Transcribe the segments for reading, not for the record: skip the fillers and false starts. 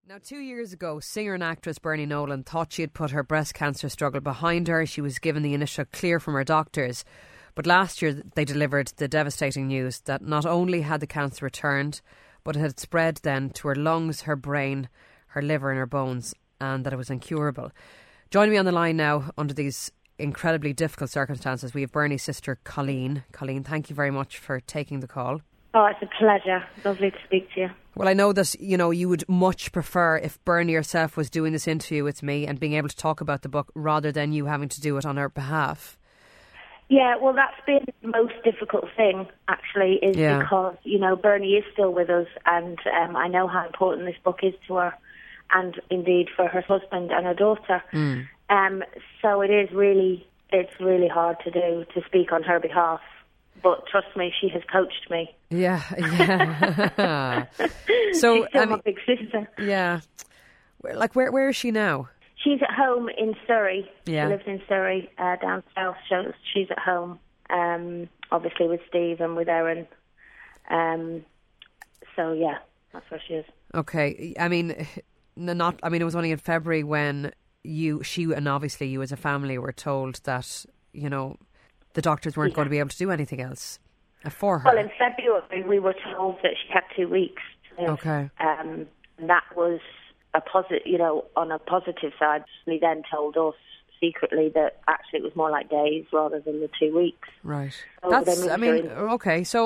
Now, 2 years ago, singer and actress Bernie Nolan thought she had put her breast cancer struggle behind her. She was given the initial clear from her doctors. But last year, they delivered the devastating news that not only had the cancer returned, but it had spread then to her lungs, her brain, her liver and her bones, and that it was incurable. Joining me on the line now under these incredibly difficult circumstances, we have Bernie's sister, Colleen. Colleen, thank you very much for taking the call. Oh, it's a pleasure. Lovely to speak to you. Well, I know that, you would much prefer if Bernie herself was doing this interview with me and being able to talk about the book rather than you having to do it on her behalf. Yeah, well, that's been the most difficult thing, actually, is because, Bernie is still with us, and I know how important this book is to her, and indeed for her husband and her daughter. So it's really hard to do, to speak on her behalf. But trust me, she has coached me. Yeah. So, she's still my big sister. Yeah. Where is she now? She's at home in Surrey. Yeah. She lives in Surrey, down south. So she's at home, obviously with Steve and with Erin. So yeah, that's where she is. Okay. It was only in February when she and obviously you as a family were told that, the doctors weren't going to be able to do anything else for her. Well, in February we were told that she had 2 weeks to live. Okay. And that was a positive, on a positive side. They then told us secretly that actually it was more like days rather than the 2 weeks. Right. So okay. So,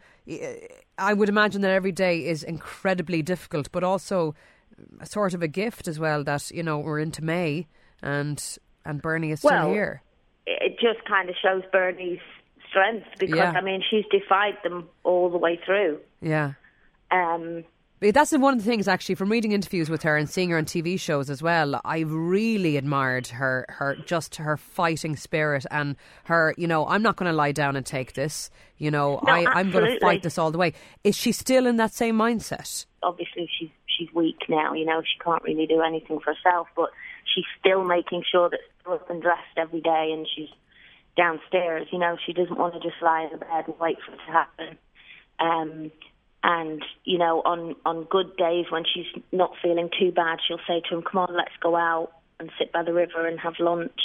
I would imagine that every day is incredibly difficult, but also a sort of a gift as well that, we're into May and Bernie is still here. It just kind of shows Bernie's strength because, she's defied them all the way through. Yeah. That's one of the things, actually, from reading interviews with her and seeing her on TV shows as well. I've really admired her fighting spirit and her, I'm not going to lie down and take this. I'm going to fight this all the way. Is she still in that same mindset? Obviously, she's weak now. She can't really do anything for herself, but she's still making sure that she's up and dressed every day and she's downstairs. She doesn't want to just lie in the bed and wait for it to happen. And, on good days when she's not feeling too bad, she'll say to him, come on, let's go out and sit by the river and have lunch.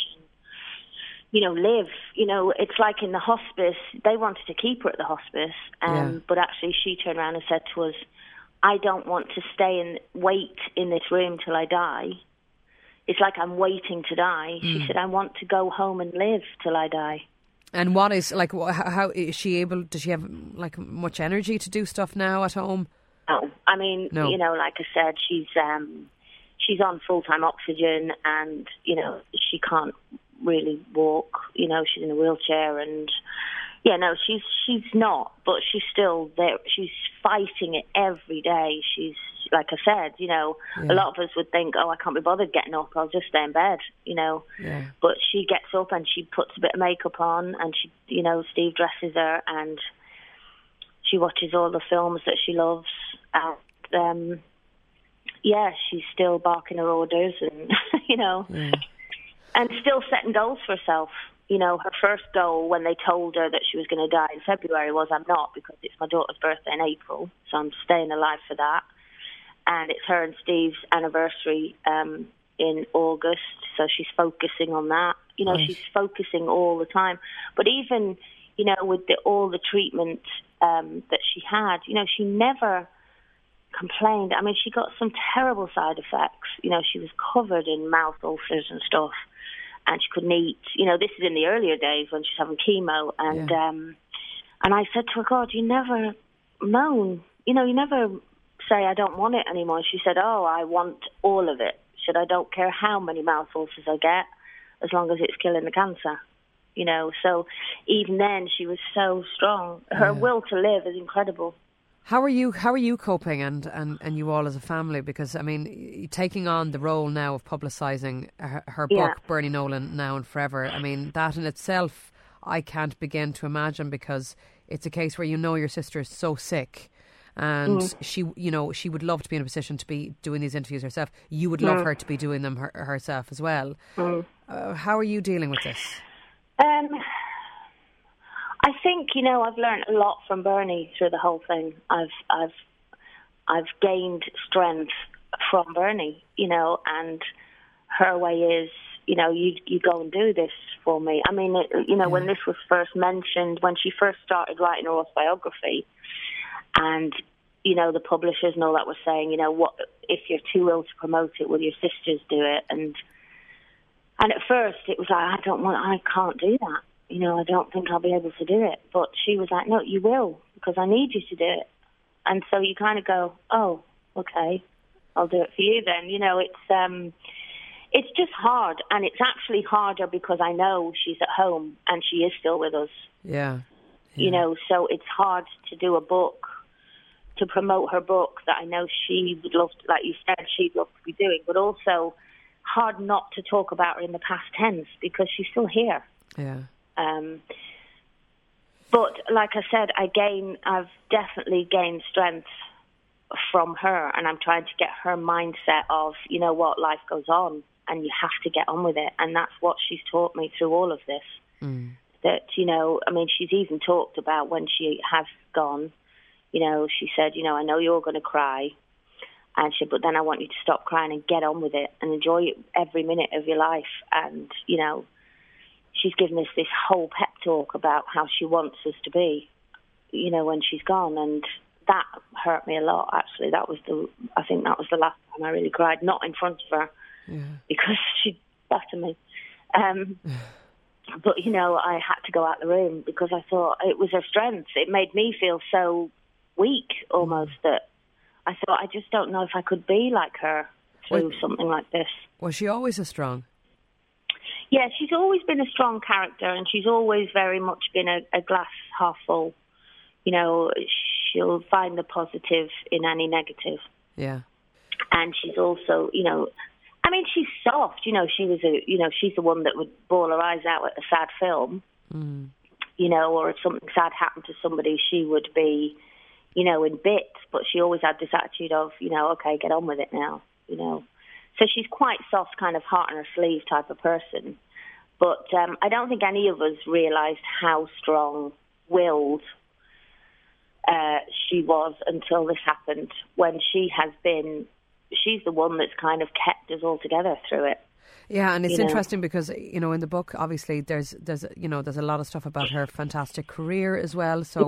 Live. It's like in the hospice, they wanted to keep her at the hospice, but actually she turned around and said to us, I don't want to stay and wait in this room till I die. It's like I'm waiting to die. She said, I want to go home and live till I die. And what is, how is she able, does she have, much energy to do stuff now at home? No. No. Like I said, she's on full-time oxygen and, she can't really walk. She's in a wheelchair and, she's not, but she's still there. She's fighting it every day. She's, like I said, a lot of us would think, I can't be bothered getting up. I'll just stay in bed, But she gets up and she puts a bit of makeup on and she, Steve dresses her and she watches all the films that she loves. And, she's still barking her orders and, and still setting goals for herself. Her first goal when they told her that she was going to die in February was, I'm not, because it's my daughter's birthday in April, so I'm staying alive for that. And it's her and Steve's anniversary in August, so she's focusing on that. She's focusing all the time. But even, with all the treatment that she had, she never complained. She got some terrible side effects. She was covered in mouth ulcers and stuff. And she couldn't eat. This is in the earlier days when she's having chemo. And and I said to her, God, you never moan. You never say, I don't want it anymore. She said, I want all of it. She said, I don't care how many mouth ulcers I get, as long as it's killing the cancer. So even then she was so strong. Her will to live is incredible. How are you coping and you all as a family? Because, taking on the role now of publicising her book, Bernie Nolan, Now and Forever, that in itself I can't begin to imagine, because it's a case where your sister is so sick and she would love to be in a position to be doing these interviews herself. You would love her to be doing them herself as well. How are you dealing with this? I think, I've learned a lot from Bernie through the whole thing. I've gained strength from Bernie, and her way is, you go and do this for me. I mean, when this was first mentioned, when she first started writing her autobiography, and, the publishers and all that were saying, what if you're too ill to promote it, will your sisters do it? And at first it was like, I can't do that. I don't think I'll be able to do it. But she was like, no, you will, because I need you to do it. And so you kind of go, oh, okay, I'll do it for you then. It's just hard, and it's actually harder because I know she's at home and she is still with us. Yeah. So it's hard to do a book, to promote her book that I know she would love to, like you said, she'd love to be doing, but also hard not to talk about her in the past tense because she's still here. Yeah. But like I said, I've definitely gained strength from her, and I'm trying to get her mindset of, life goes on and you have to get on with it. And that's what she's taught me through all of this. That, she's even talked about when she has gone, she said, I know you're going to cry. And she said, but then I want you to stop crying and get on with it and enjoy every minute of your life. And, she's given us this whole pep talk about how she wants us to be, when she's gone. And that hurt me a lot, actually. I think that was the last time I really cried, not in front of her, because she'd battered me. But, I had to go out the room because I thought it was her strength. It made me feel so weak, almost, that I thought, I just don't know if I could be like her through something like this. Was she always a strong? Yeah, she's always been a strong character, and she's always very much been a glass half full. She'll find the positive in any negative. Yeah. And she's also, she's soft. She was she's the one that would bawl her eyes out at a sad film. Or if something sad happened to somebody, she would be, in bits. But she always had this attitude of, okay, get on with it now, So she's quite soft, kind of heart on her sleeve type of person. But I don't think any of us realised how strong-willed she was until this happened, when she's the one that's kind of kept us all together through it. Yeah, and it's interesting because, in the book, obviously, there's a lot of stuff about her fantastic career as well. So,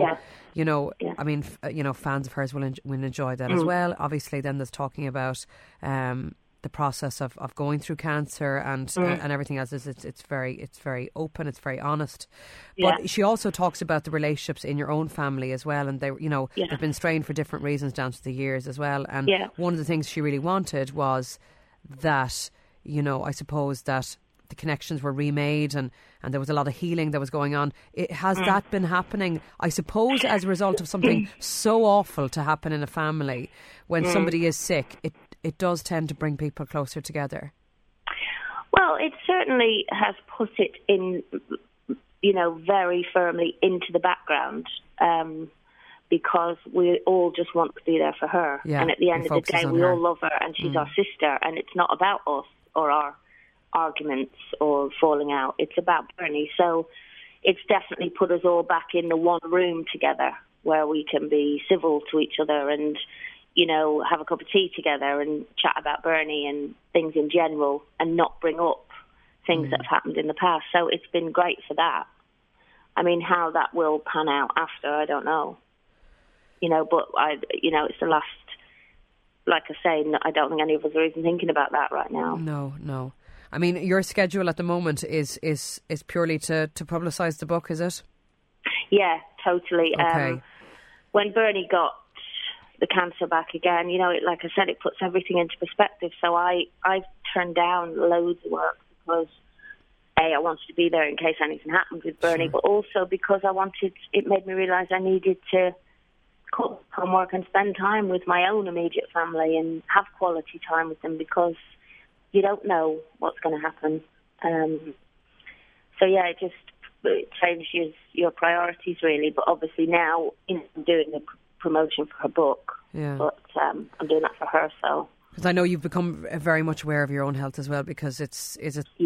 fans of hers will enjoy that as well. Obviously, then there's talking about the process of going through cancer and everything else. It's very open, it's very honest. But she also talks about the relationships in your own family as well, and they've been strained for different reasons down to the years as well. And one of the things she really wanted was that, I suppose that the connections were remade and there was a lot of healing that was going on. Has that been happening, I suppose, as a result of something so awful to happen in a family? When somebody is sick, it does tend to bring people closer together. Well, it certainly has put it in, very firmly into the background, because we all just want to be there for her. Yeah, and at the end of the day, we all love her, and she's our sister, and it's not about us or our arguments or falling out. It's about Bernie. So it's definitely put us all back in the one room together where we can be civil to each other and, have a cup of tea together and chat about Bernie and things in general and not bring up things that have happened in the past. So it's been great for that. I mean, how that will pan out after, I don't know. But it's the last, like I say, I don't think any of us are even thinking about that right now. No. I mean, your schedule at the moment is purely to publicise the book, is it? Yeah, totally. Okay. When Bernie got the cancer back again, like I said, it puts everything into perspective. So I've turned down loads of work because, I wanted to be there in case anything happened with Bernie, but also because it made me realise I needed to come home and spend time with my own immediate family and have quality time with them, because you don't know what's going to happen. It changes your priorities, really. But obviously now, I'm doing the promotion for her book. Yeah. But I'm doing that for her, so. Because I know you've become very much aware of your own health as well. Because it's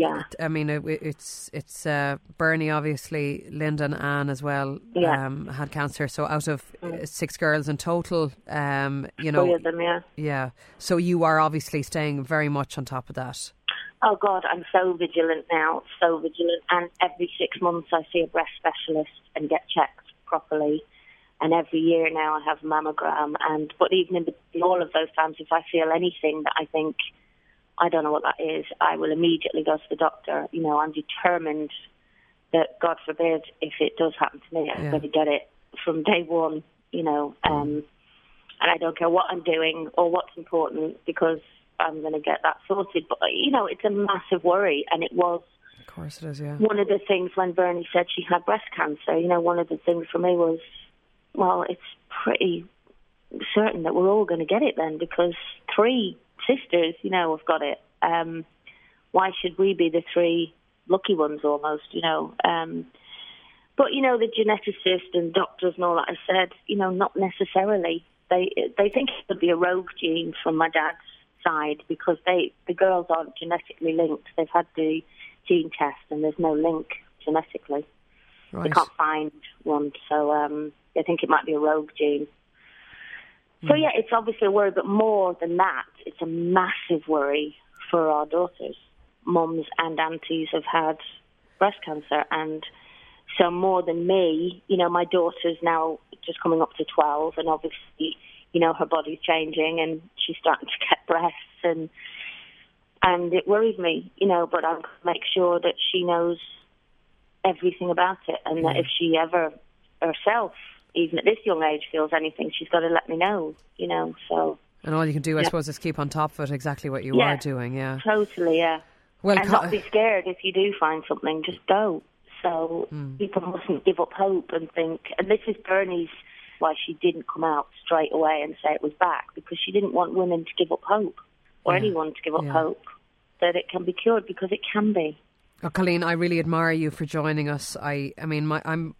Bernie, obviously, Linda and Anne as well had cancer. So out of 6 girls in total, 3 of them, yeah. So you are obviously staying very much on top of that. Oh God, I'm so vigilant now, so vigilant. And every 6 months I see a breast specialist and get checked properly. And every year now I have a mammogram. But even in all of those times, if I feel anything that I think, I don't know what that is, I will immediately go to the doctor. You know, I'm determined that, God forbid, if it does happen to me, I'm going to get it from day one, you know. And I don't care what I'm doing or what's important, because I'm going to get that sorted. But, you know, it's a massive worry. And it was, of course it is, yeah. One of the things when Bernie said she had breast cancer, you know, one of the things for me was, well, it's pretty certain that we're all going to get it then, because 3 sisters, you know, have got it. Why should we be the 3 lucky ones almost, you know? But, you know, the geneticist and doctors and all that, I said, you know, not necessarily. They think it could be a rogue gene from my dad's side, because the girls aren't genetically linked. They've had the gene test and there's no link genetically. Right. They can't find one, so they think it might be a rogue gene. So yeah, it's obviously a worry, but more than that, it's a massive worry for our daughters. Mums and aunties have had breast cancer, and so more than me, you know, my daughter's now just coming up to 12, and obviously, you know, her body's changing and she's starting to get breasts, and it worries me, you know, but I'll make sure that she knows everything about it, and that if she ever herself, even at this young age, feels anything, she's got to let me know, you know. So, and all you can do, I suppose, is keep on top of it, exactly what you are doing. Yeah, totally. Yeah. Well, and not be scared if you do find something. Just go. So people mustn't give up hope and think. And this is Bernie's why she didn't come out straight away and say it was back, because she didn't want women to give up hope, or anyone to give up hope that it can be cured, because it can be. Oh, Colleen, I really admire you for joining us. I mean,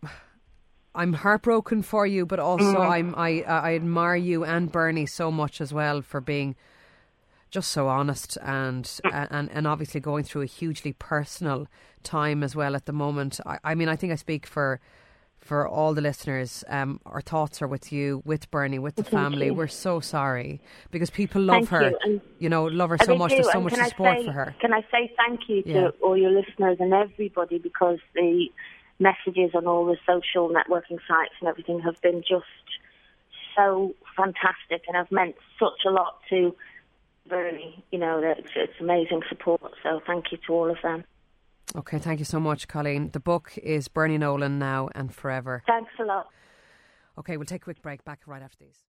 I'm heartbroken for you, but also I admire you and Bernie so much as well for being just so honest and obviously going through a hugely personal time as well at the moment. I mean, I think I speak for all the listeners. Our thoughts are with you, with Bernie, with the family. We're so sorry, because people love her. You know, love her so much. There's so much support for her. Can I say thank you to all your listeners and everybody, because the messages on all the social networking sites and everything have been just so fantastic and have meant such a lot to Bernie. You know, it's amazing support. So thank you to all of them. Okay, thank you so much, Colleen. The book is Bernie Nolan, Now and Forever. Thanks a lot. Okay, we'll take a quick break. Back right after these.